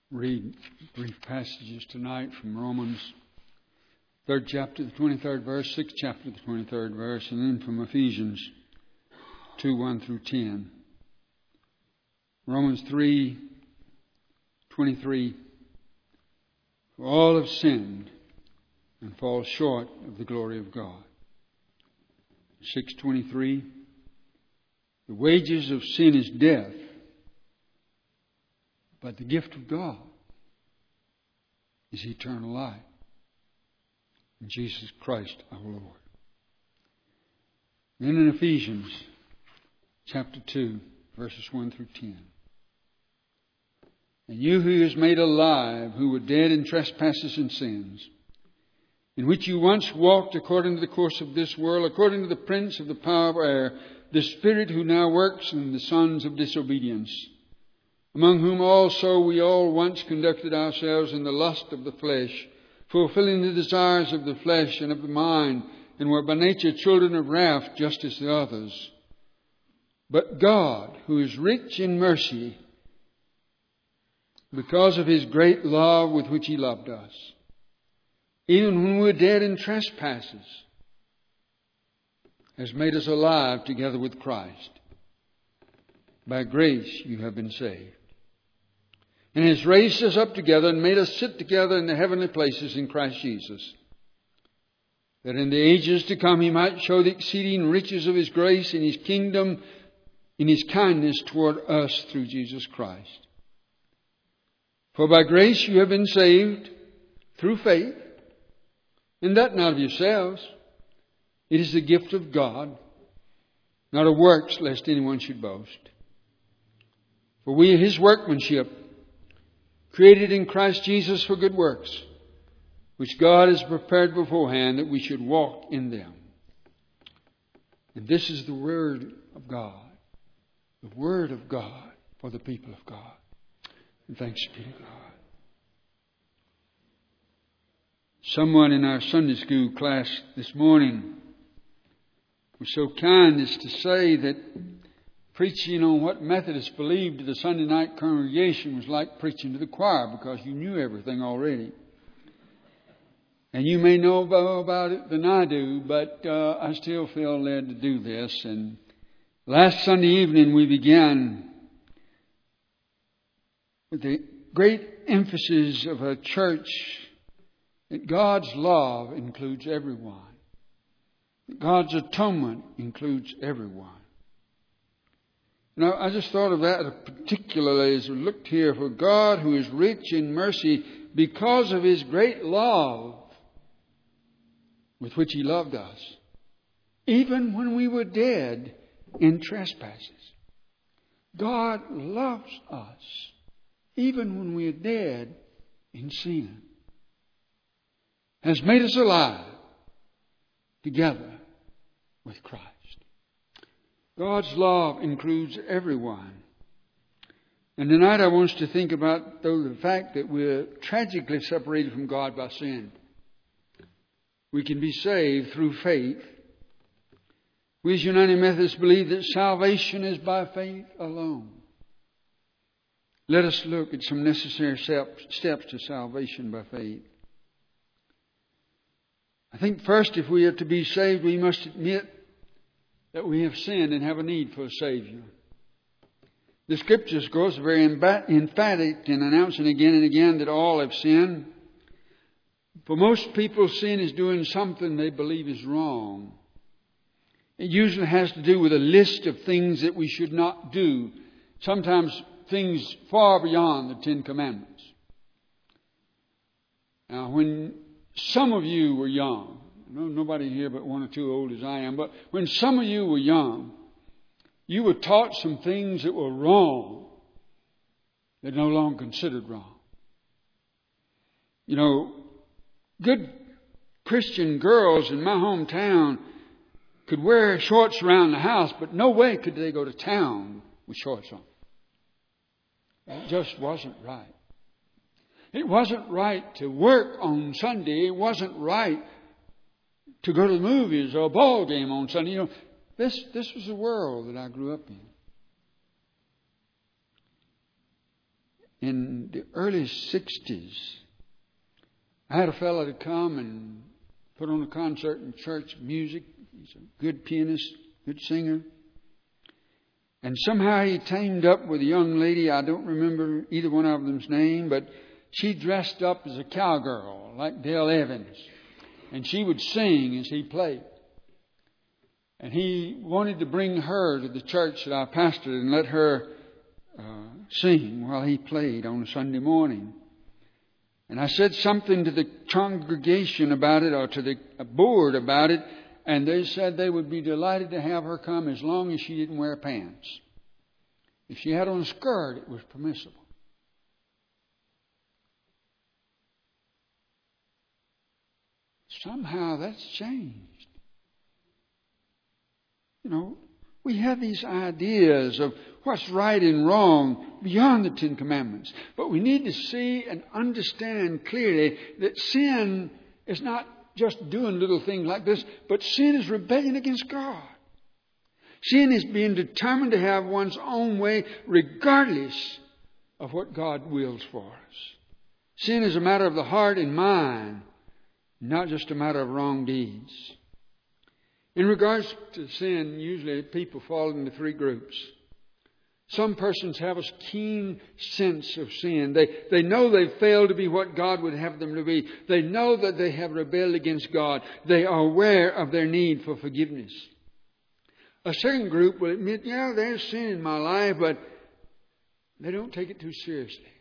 read brief passages tonight from Romans 3rd chapter, the 23rd verse, 6th chapter, the 23rd verse, and then from Ephesians 2, 1 through 10. Romans 3, 23. For all have sinned and fall short of the glory of God. 6:23. The wages of sin is death, but the gift of God is eternal life in Jesus Christ our Lord. Then in Ephesians chapter 2, verses 1 through 10. And you who is made alive, who were dead in trespasses and sins, in which you once walked according to the course of this world, according to the prince of the power of air, the spirit who now works in the sons of disobedience, among whom also we all once conducted ourselves in the lust of the flesh, fulfilling the desires of the flesh and of the mind, and were by nature children of wrath, just as the others. But God, who is rich in mercy, because of His great love with which He loved us, even when we were dead in trespasses, has made us alive together with Christ. By grace you have been saved. And has raised us up together and made us sit together in the heavenly places in Christ Jesus, that in the ages to come He might show the exceeding riches of His grace in His kingdom, in His kindness toward us through Jesus Christ. For by grace you have been saved through faith, and that not of yourselves. It is the gift of God, not of works, lest anyone should boast. For we are His workmanship, created in Christ Jesus for good works, which God has prepared beforehand that we should walk in them. And this is the Word of God, the Word of God for the people of God. And thanks be to God. Someone in our Sunday school class this morning was so kind as to say that preaching on what Methodists believed to the Sunday night congregation was like preaching to the choir, because you knew everything already. And you may know more about it than I do, but I still feel led to do this. And last Sunday evening we began with the great emphasis of a church that God's love includes everyone. That God's atonement includes everyone. Now, I just thought of that particularly as we looked here. For God, who is rich in mercy, because of His great love with which He loved us, even when we were dead in trespasses. God loves us, even when we are dead in sin. Has made us alive together with Christ. God's love includes everyone. And tonight I want us to think about the fact that we're tragically separated from God by sin. We can be saved through faith. We as United Methodists believe that salvation is by faith alone. Let us look at some necessary steps to salvation by faith. I think first, if we are to be saved, we must admit that we have sinned and have a need for a Savior. The Scriptures, of course, are very emphatic in announcing again and again that all have sinned. For most people, sin is doing something they believe is wrong. It usually has to do with a list of things that we should not do. Sometimes things far beyond the Ten Commandments. Now, when some of you were young, nobody here but one or two old as I am, but when some of you were young, you were taught some things that were wrong that no longer considered wrong. You know, good Christian girls in my hometown could wear shorts around the house, but no way could they go to town with shorts on. It just wasn't right. It wasn't right to work on Sunday. It wasn't right to go to the movies or a ball game on Sunday. You know, this was the world that I grew up in. in the early 60s. I had a fellow to come and put on a concert in church music. He's a good pianist, good singer. And somehow he teamed up with a young lady. I don't remember either one of them's name, but she dressed up as a cowgirl like Dale Evans. And she would sing as he played. And he wanted to bring her to the church that I pastored and let her sing while he played on a Sunday morning. And I said something to the congregation about it, or to the board about it, and they said they would be delighted to have her come as long as she didn't wear pants. If she had on a skirt, it was permissible. Somehow that's changed. You know, we have these ideas of what's right and wrong beyond the Ten Commandments. But we need to see and understand clearly that sin is not just doing little things like this, but sin is rebellion against God. Sin is being determined to have one's own way regardless of what God wills for us. Sin is a matter of the heart and mind, not just a matter of wrong deeds. In regards to sin, usually people fall into three groups. Some persons have a keen sense of sin. They know they've failed to be what God would have them to be. They know that they have rebelled against God. They are aware of their need for forgiveness. A second group will admit, yeah, there's sin in my life, but they don't take it too seriously.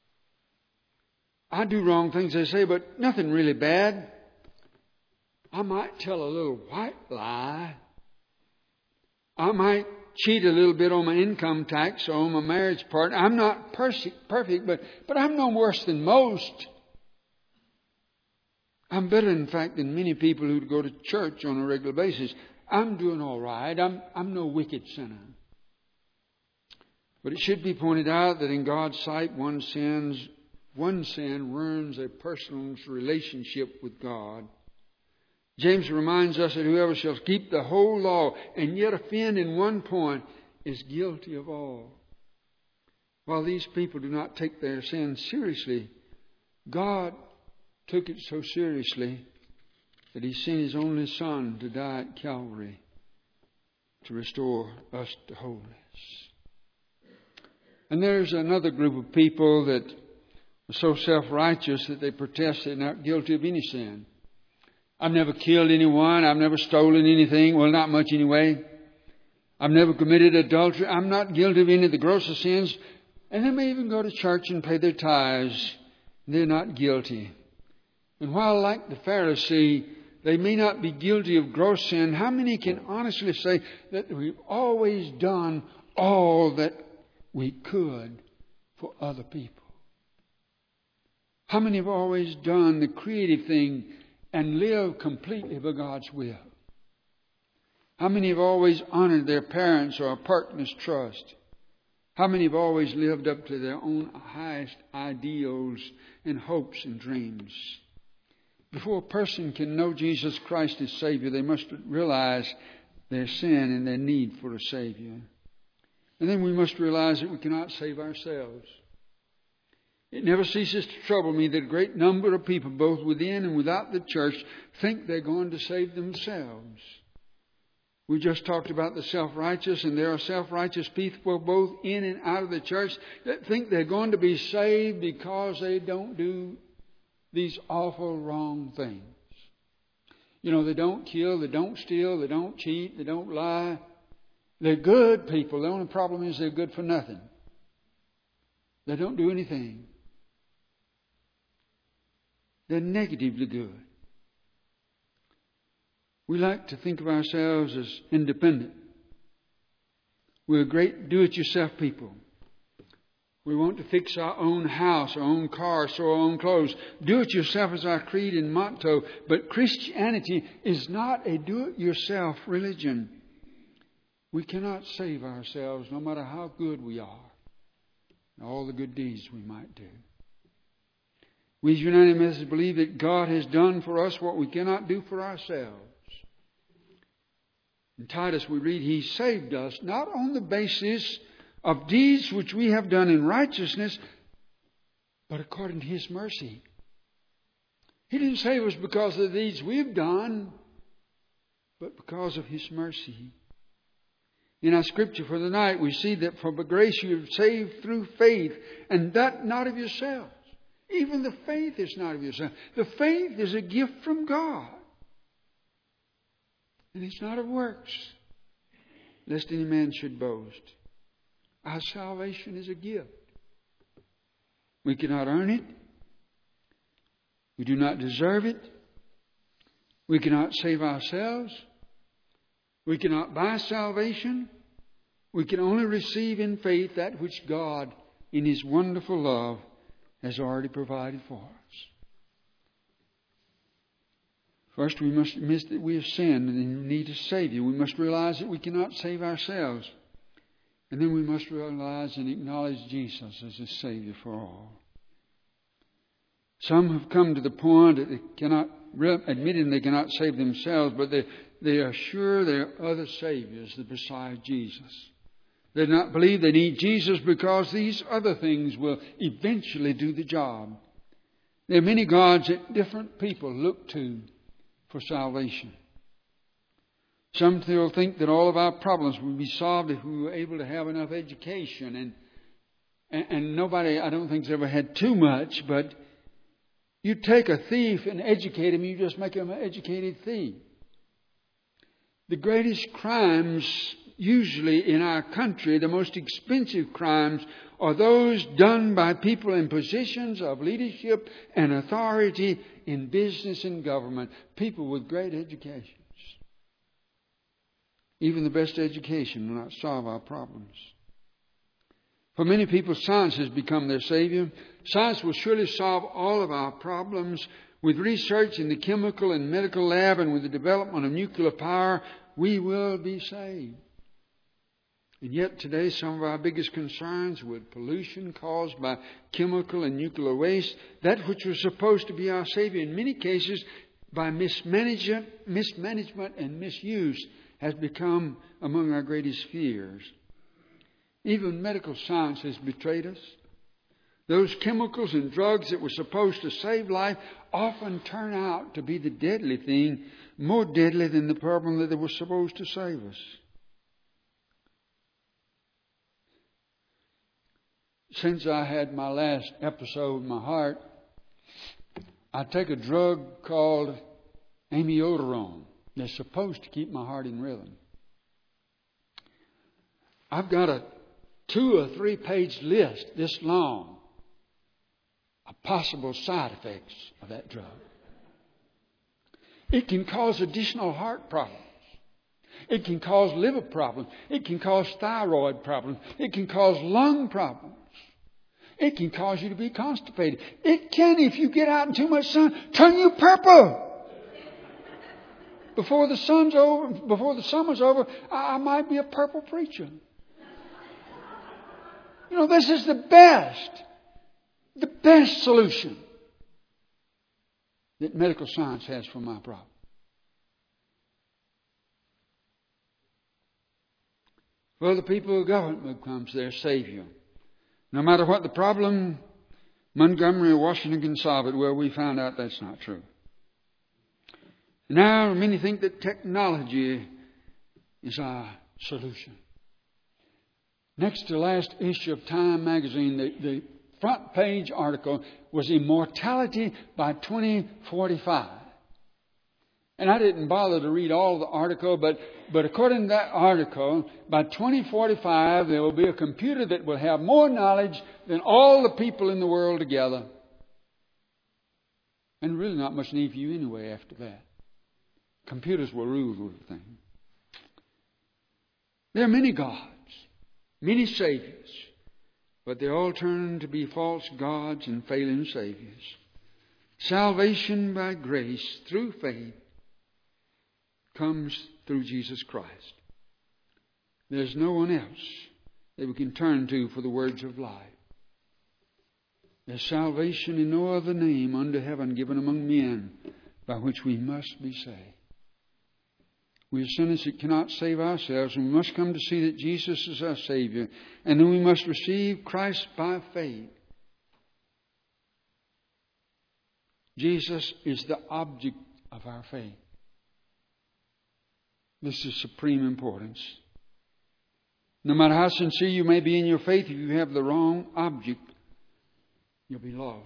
I do wrong things, they say, but nothing really bad. I might tell a little white lie. I might cheat a little bit on my income tax or on my marriage partner. I'm not perfect, but I'm no worse than most. I'm better, in fact, than many people who go to church on a regular basis. I'm doing all right. I'm no wicked sinner. But it should be pointed out that in God's sight, one sin ruins a person's relationship with God. James reminds us that whoever shall keep the whole law and yet offend in one point is guilty of all. While these people do not take their sin seriously, God took it so seriously that He sent His only Son to die at Calvary to restore us to holiness. And there's another group of people that are so self-righteous that they protest they're not guilty of any sin. I've never killed anyone. I've never stolen anything. Well, not much anyway. I've never committed adultery. I'm not guilty of any of the grosser sins. And they may even go to church and pay their tithes. They're not guilty. And while, like the Pharisee, they may not be guilty of gross sin, how many can honestly say that we've always done all that we could for other people? How many have always done the creative thing and live completely by God's will? How many have always honored their parents or a partner's trust? How many have always lived up to their own highest ideals and hopes and dreams? Before a person can know Jesus Christ as Savior, they must realize their sin and their need for a Savior. And then we must realize that we cannot save ourselves. It never ceases to trouble me that a great number of people, both within and without the church, think they're going to save themselves. We just talked about the self-righteous, and there are self-righteous people both in and out of the church that think they're going to be saved because they don't do these awful wrong things. You know, they don't kill, they don't steal, they don't cheat, they don't lie. They're good people. The only problem is they're good for nothing. They don't do anything. They're negatively good. We like to think of ourselves as independent. We're great do-it-yourself people. We want to fix our own house, our own car, sew our own clothes. Do-it-yourself is our creed and motto. But Christianity is not a do-it-yourself religion. We cannot save ourselves no matter how good we are and all the good deeds we might do. We as United Methodists believe that God has done for us what we cannot do for ourselves. In Titus we read, He saved us not on the basis of deeds which we have done in righteousness, but according to His mercy. He didn't save us because of the deeds we've done, but because of His mercy. In our scripture for the night, we see that for by grace you are saved through faith, and that not of yourselves. Even the faith is not of yourself. The faith is a gift from God. And it's not of works, lest any man should boast. Our salvation is a gift. We cannot earn it. We do not deserve it. We cannot save ourselves. We cannot buy salvation. We can only receive in faith that which God, in His wonderful love, has already provided for us. First, we must admit that we have sinned and need a Savior. We must realize that we cannot save ourselves. And then we must realize and acknowledge Jesus as a Savior for all. Some have come to the point that they cannot, admitting they cannot save themselves, but they are sure there are other Saviors besides Jesus. They do not believe they need Jesus because these other things will eventually do the job. There are many gods that different people look to for salvation. Some still think that all of our problems would be solved if we were able to have enough education. And nobody, I don't think, has ever had too much, but you take a thief and educate him, you just make him an educated thief. The greatest crimes usually in our country, the most expensive crimes, are those done by people in positions of leadership and authority in business and government. People with great educations. Even the best education will not solve our problems. For many people, science has become their savior. Science will surely solve all of our problems. With research in the chemical and medical lab and with the development of nuclear power, we will be saved. And yet today some of our biggest concerns with pollution caused by chemical and nuclear waste, that which was supposed to be our Savior, in many cases by mismanagement and misuse, has become among our greatest fears. Even medical science has betrayed us. Those chemicals and drugs that were supposed to save life often turn out to be the deadly thing, more deadly than the problem that they were supposed to save us. Since I had my last episode with my heart, I take a drug called amiodarone that's supposed to keep my heart in rhythm. I've got a 2 or 3 page list this long of possible side effects of that drug. It can cause additional heart problems. It can cause liver problems. It can cause thyroid problems. It can cause lung problems. It can cause you to be constipated. It can, if you get out in too much sun, turn you purple. Before the summer's over, I might be a purple preacher. You know, this is the best solution that medical science has for my problem. Well, the people of government becomes their Savior. No matter what the problem, Montgomery or Washington can solve it. Well, we found out that's not true. Now, many think that technology is our solution. Next to last issue of Time magazine, the front page article was Immortality by 2045. And I didn't bother to read all the article, but according to that article, by 2045 there will be a computer that will have more knowledge than all the people in the world together. And really not much need for you anyway after that. Computers will rule everything. There are many gods, many saviors, but they all turn to be false gods and failing saviors. Salvation by grace through faith comes through Jesus Christ. There's no one else that we can turn to for the words of life. There's salvation in no other name under heaven given among men by which we must be saved. We are sinners that cannot save ourselves, and we must come to see that Jesus is our Savior. And then we must receive Christ by faith. Jesus is the object of our faith. This is supreme importance. No matter how sincere you may be in your faith, if you have the wrong object, you'll be lost.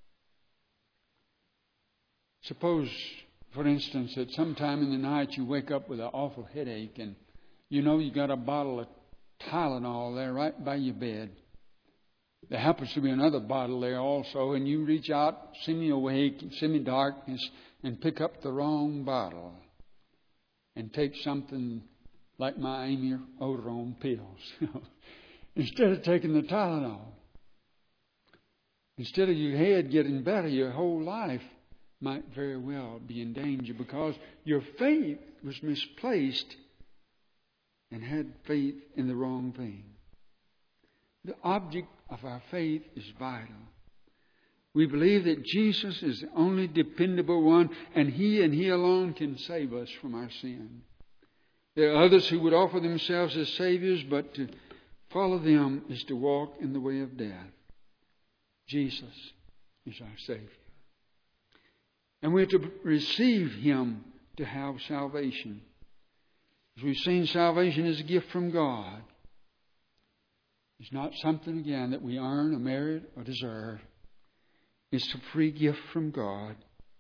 Suppose, for instance, that sometime in the night you wake up with an awful headache and you know you got a bottle of Tylenol there right by your bed. There happens to be another bottle there also, and you reach out, semi-awake, semi-darkness, and pick up the wrong bottle and take something like my amiodarone pills. Instead of taking the Tylenol. Instead of your head getting better, your whole life might very well be in danger because your faith was misplaced and had faith in the wrong thing. The object of our faith is vital. We believe that Jesus is the only dependable one, and He alone can save us from our sin. There are others who would offer themselves as saviors, but to follow them is to walk in the way of death. Jesus is our Savior. And we're to receive Him to have salvation. As we've seen, salvation is a gift from God. It's not something, again, that we earn or merit or deserve. It's a free gift from God.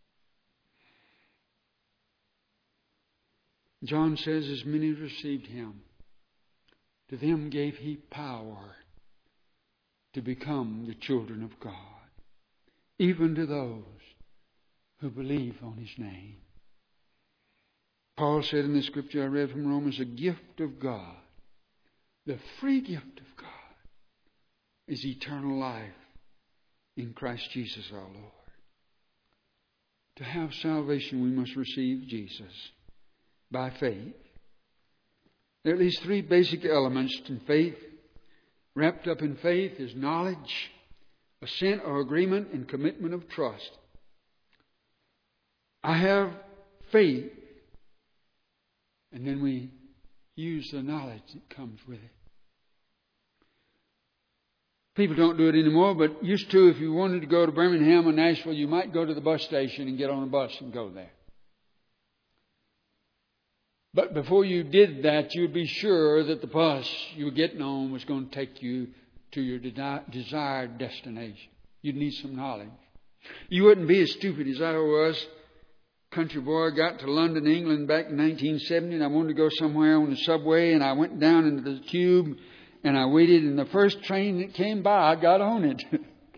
John says, as many as received Him, to them gave He power to become the children of God, even to those who believe on His name. Paul said in the scripture I read from Romans, a gift of God, the free gift of God, is eternal life in Christ Jesus our Lord. To have salvation, we must receive Jesus by faith. There are at least three basic elements in faith. Wrapped up in faith is knowledge, assent or agreement, and commitment of trust. I have faith, and then we use the knowledge that comes with it. People don't do it anymore, but used to, if you wanted to go to Birmingham or Nashville, you might go to the bus station and get on a bus and go there. But before you did that, you'd be sure that the bus you were getting on was going to take you to your desired destination. You'd need some knowledge. You wouldn't be as stupid as I was. Country boy, got to London, England back in 1970, and I wanted to go somewhere on the subway, and I went down into the tube, and I waited, and the first train that came by, I got on it.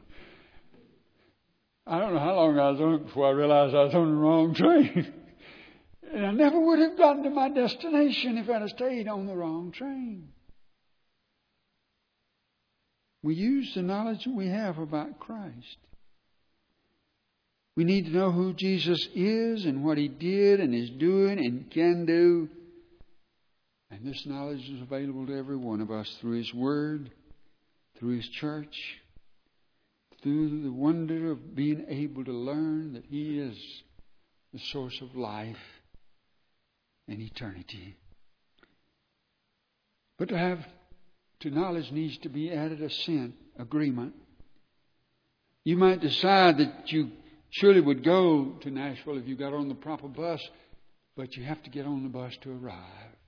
I don't know how long I was on it before I realized I was on the wrong train. And I never would have gotten to my destination if I'd have stayed on the wrong train. We use the knowledge that we have about Christ. We need to know who Jesus is and what He did and is doing and can do. And this knowledge is available to every one of us through His Word, through His church, through the wonder of being able to learn that He is the source of life and eternity. But to knowledge needs to be added assent, agreement. You might decide that you surely would go to Nashville if you got on the proper bus, but you have to get on the bus to arrive.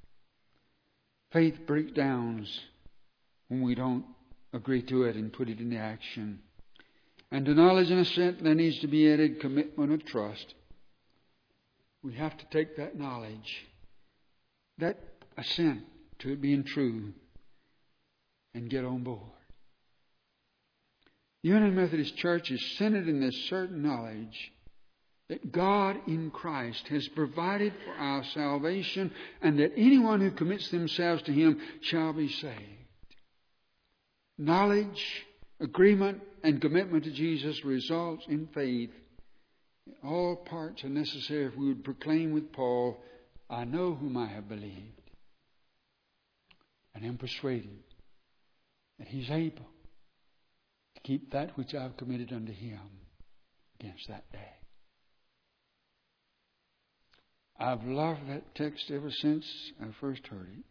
Faith breaks down when we don't agree to it and put it into action. And to knowledge and assent, there needs to be added commitment of trust. We have to take that knowledge, that assent to it being true, and get on board. The United Methodist Church is centered in this certain knowledge that God in Christ has provided for our salvation, and that anyone who commits themselves to Him shall be saved. Knowledge, agreement, and commitment to Jesus results in faith. All parts are necessary if we would proclaim with Paul, I know whom I have believed, and am persuaded that He's able to keep that which I have committed unto Him against that day. I've loved that text ever since I first heard it.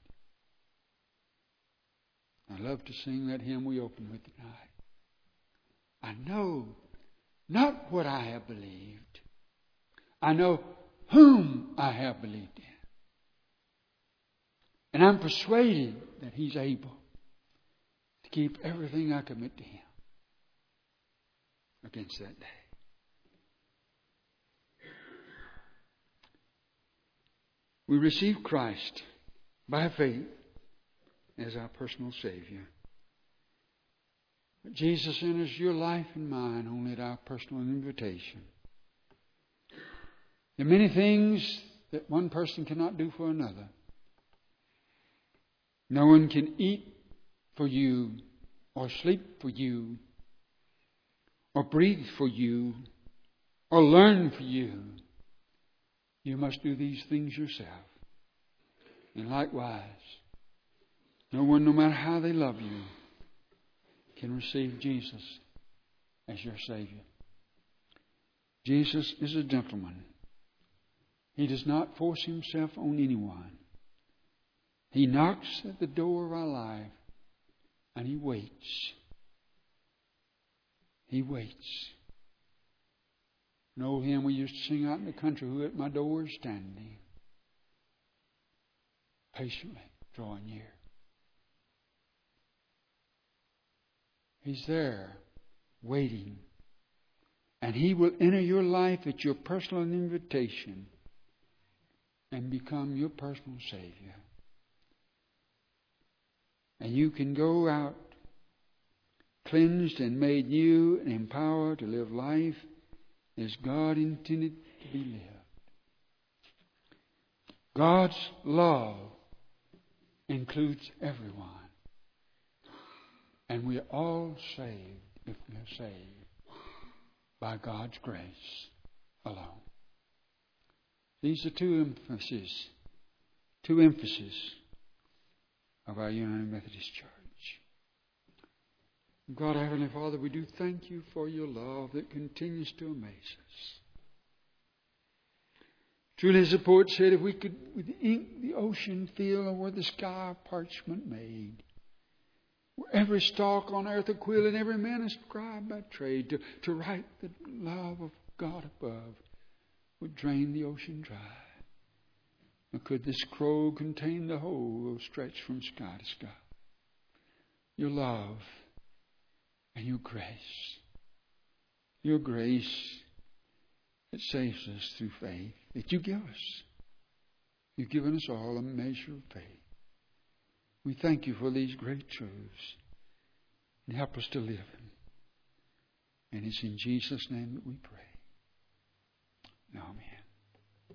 I love to sing that hymn we opened with tonight. I know not what I have believed. I know whom I have believed in. And I'm persuaded that He's able to keep everything I commit to Him against that day. We receive Christ by faith as our personal Savior. But Jesus enters your life and mine only at our personal invitation. There are many things that one person cannot do for another. No one can eat for you, or sleep for you, or breathe for you, or learn for you. You must do these things yourself. And likewise, no one, no matter how they love you, can receive Jesus as your Savior. Jesus is a gentleman. He does not force Himself on anyone. He knocks at the door of our life and He waits. He waits. An old hymn we used to sing out in the country, who at my door is standing, patiently drawing near. He's there, waiting. And He will enter your life at your personal invitation and become your personal Savior. And you can go out cleansed and made new and empowered to live life as God intended to be lived. God's love includes everyone. And we are all saved if we are saved by God's grace alone. These are two emphases of our United Methodist Church. God, our Heavenly Father, we do thank You for Your love that continues to amaze us. Truly, as the poet said, if we could with ink the ocean fill, or were the sky parchment made, were every stalk on earth a quill, and every man a scribe by trade, to write the love of God above, would drain the ocean dry. Or could this scroll contain the whole stretched from sky to sky? Your love and Your grace that saves us through faith that You give us. You've given us all a measure of faith. We thank You for these great truths and help us to live them. And it's in Jesus' name that we pray. Amen.